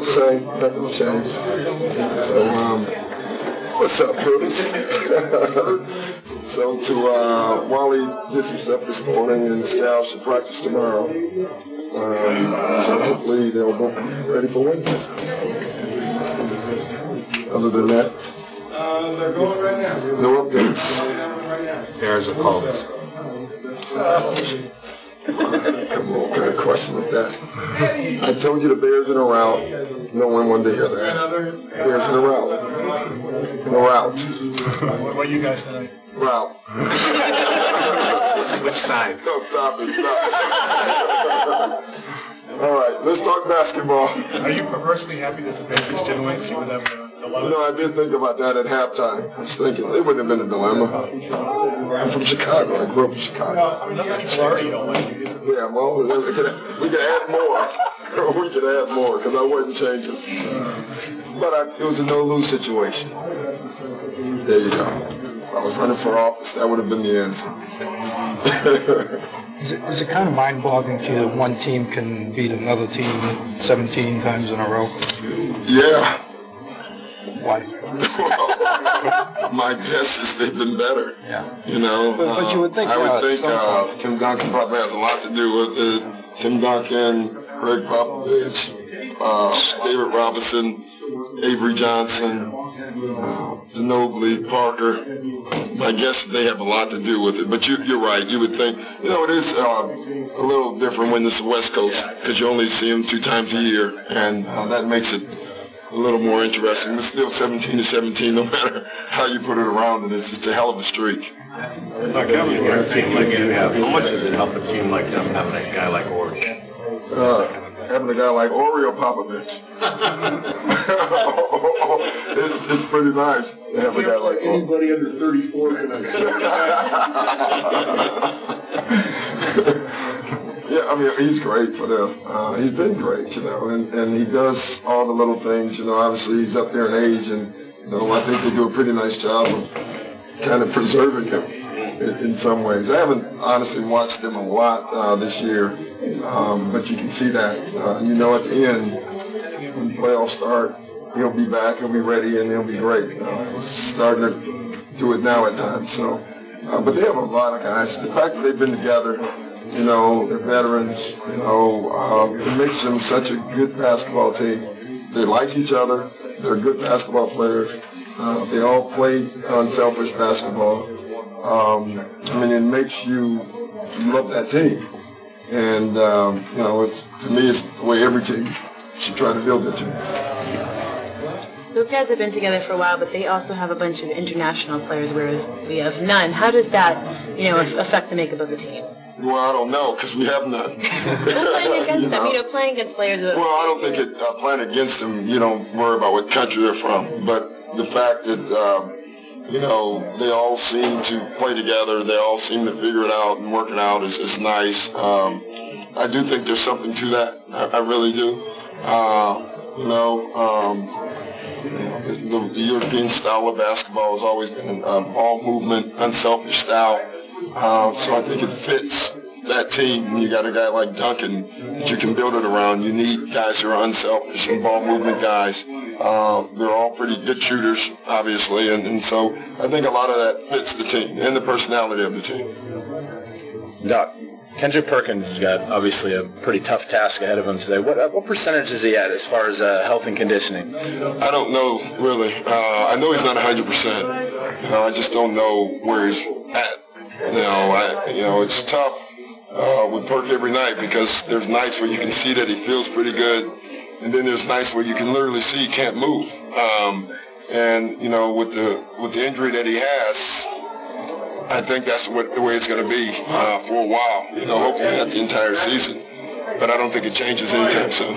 the same. Nothing's changed. So, what's up, Bruce? So Wally did some stuff this morning, and the scouts should practice tomorrow. So hopefully they'll both be ready for Wednesday. Other than that, they're going right now. no updates. Bears are called. Come on, what kind of question is that? I told you the Bears in a route. No one wanted to hear that. Bears in a route. In a route. What about you guys tonight? Route. Which side? No, stop it. All right, let's talk basketball. Are you perversely happy that the Patriots didn't win? You would have a lot of... No, I did think about that at halftime. I was thinking it wouldn't have been a dilemma. I'm from Chicago. I grew up in Chicago. People already don't like you. Yeah, well, we could add more. We could add more because I wasn't changing. But it was a no-lose situation. There you go. If I was running for office, that would have been the answer. Is it kind of mind-boggling to you that one team can beat another team 17 times in a row? Yeah. Why? My guess is they've been better. Yeah. You know. But you would think. I would think Tim Duncan probably has a lot to do with it. Tim Duncan, Greg Popovich, David Robinson, Avery Johnson, Ginobili, Parker. My guess is they have a lot to do with it. But you're right. You would think, it is a little different when it's the West Coast because you only see them 2 times a year, and that makes it a little more interesting. It's still 17-17, no matter how you put it around, and it's just a hell of a streak. Like having a team like you have, how much does it help a team like them having a guy like Ori? Having a guy like Oreo Popovich. It's pretty nice to have a guy like anybody under 34 tonight. Yeah, I mean, he's great for them. He's been great, and he does all the little things. Obviously he's up there in age, and I think they do a pretty nice job of kind of preserving him in some ways. I haven't honestly watched them a lot this year, but you can see that. At the end, when the playoffs start, he'll be back, he'll be ready, and he'll be great. He's starting to do it now at times. So, but they have a lot of guys. The fact that they've been together, they're veterans, it makes them such a good basketball team. They like each other. They're good basketball players. They all play unselfish basketball. It makes you love that team. And, to me, it's the way every team should try to build their team. Those guys have been together for a while, but they also have a bunch of international players, whereas we have none. How does that, affect the makeup of the team? Well, I don't know, because we have none. Playing against them, playing against players. Well, I don't think playing against them, you don't worry about what country they're from. But the fact that, they all seem to play together, they all seem to figure it out and work it out is nice. I do think there's something to that. I really do. The European style of basketball has always been an ball movement, unselfish style. So I think it fits that team. When you got a guy like Duncan that you can build it around, you need guys who are unselfish and ball movement guys. They're all pretty good shooters, obviously, and so I think a lot of that fits the team and the personality of the team. Doc, Kendrick Perkins has got obviously a pretty tough task ahead of him today. What percentage is he at as far as health and conditioning? I don't know, really. I know he's not 100%. I just don't know where he's at. It's tough with Perk every night because there's nights where you can see that he feels pretty good, and then there's nights where you can literally see he can't move. With the injury that he has, I think that's the way it's going to be for a while. Hopefully not the entire season, but I don't think it changes anytime soon.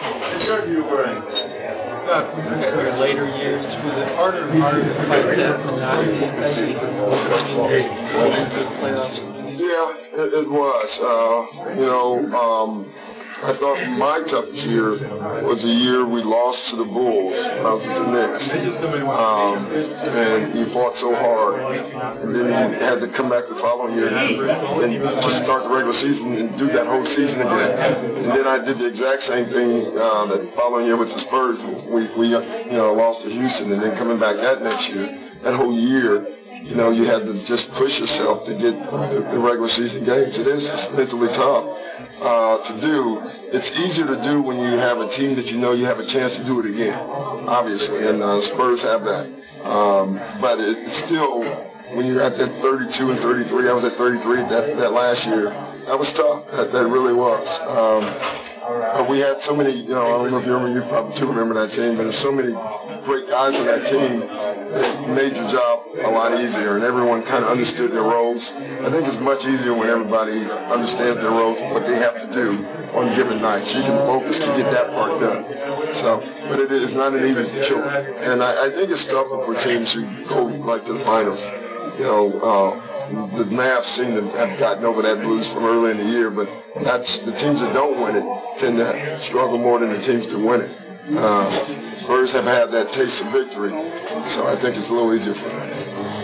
In your later years, was it harder and harder to fight that from not being the season going into the playoffs? Yeah, it was. I thought my toughest year was the year we lost to the Bulls when I was with the Knicks. And you fought so hard, and then you had to come back the following year and just start the regular season and do that whole season again. And then I did the exact same thing that following year with the Spurs. We lost to Houston, and then coming back that next year, that whole year, you had to just push yourself to get the regular season games. It is just mentally tough to do. It's easier to do when you have a team that you know you have a chance to do it again, obviously, and Spurs have that. But it's still, when you're at that 32 and 33, I was at 33 that last year, that was tough. That really was. But we had so many, I don't know if you remember, you probably do remember that team, but there's so many great guys on that team that made your job a lot easier, and everyone kind of understood their roles. I think it's much easier when everybody understands their roles and what they have to do on given nights. You can focus to get that part done. But it is not an easy chore. And I think it's tougher for teams who go like to the finals. The Mavs seem to have gotten over that blues from early in the year, but that's the teams that don't win it tend to struggle more than the teams that win it. Spurs have had that taste of victory, so I think it's a little easier for them.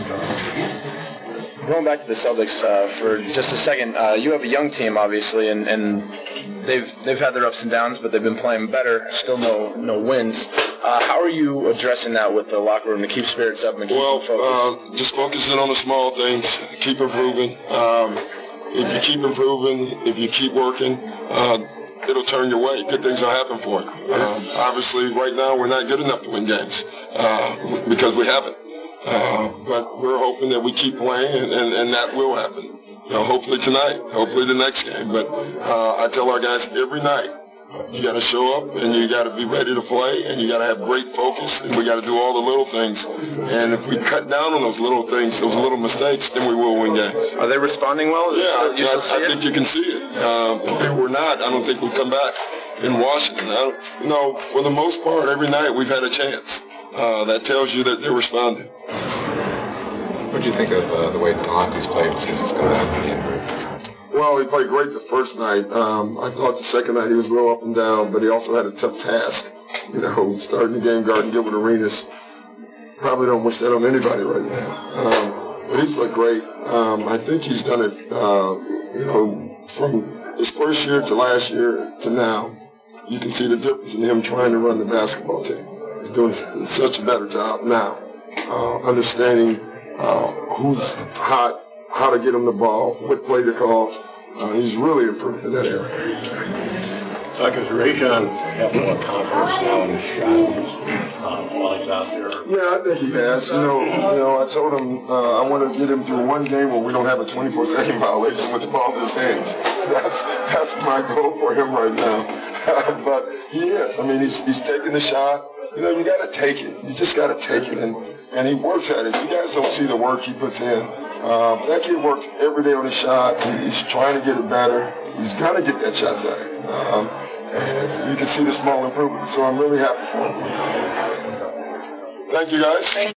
Going back to the Celtics for just a second, you have a young team, obviously, and they've had their ups and downs, but they've been playing better. Still no wins. How are you addressing that with the locker room to keep spirits up and keep focused? Just focusing on the small things, keep improving. If you keep improving, if you keep working, it'll turn your way. Good things will happen for you. Obviously, right now, we're not good enough to win games because we haven't. But we're hoping that we keep playing, and that will happen. Hopefully tonight, hopefully the next game. But I tell our guys every night, you got to show up, and you got to be ready to play, and you got to have great focus, and we got to do all the little things. And if we cut down on those little things, those little mistakes, then we will win games. Are they responding well? Yeah, I think you can see it. If they were not, I don't think we'd come back in Washington. For the most part, every night we've had a chance. That tells you that they're responding. What do you think of the way Talante's played since he's come back from the injury? Well, he played great the first night. I thought the second night he was a little up and down, but he also had a tough task. Starting the game guarding Gilbert Arenas. Probably don't wish that on anybody right now. But he's looked great. I think he's done it, from his first year to last year to now. You can see the difference in him trying to run the basketball team. He's doing such a better job now, understanding who's hot, how to get him the ball, what play to call. He's really improved in that area. Does Rajon have more confidence now in his shot while he's out there? Yeah, I think he has. I told him I want to get him through one game where we don't have a 24-second violation with the ball in his hands. That's my goal for him right now. But he is. I mean, he's taking the shot. You got to take it. You just got to take it, and he works at it. You guys don't see the work he puts in. That kid works every day on his shot. He's trying to get it better. He's got to get that shot better. And you can see the small improvement. So I'm really happy for him. Thank you, guys.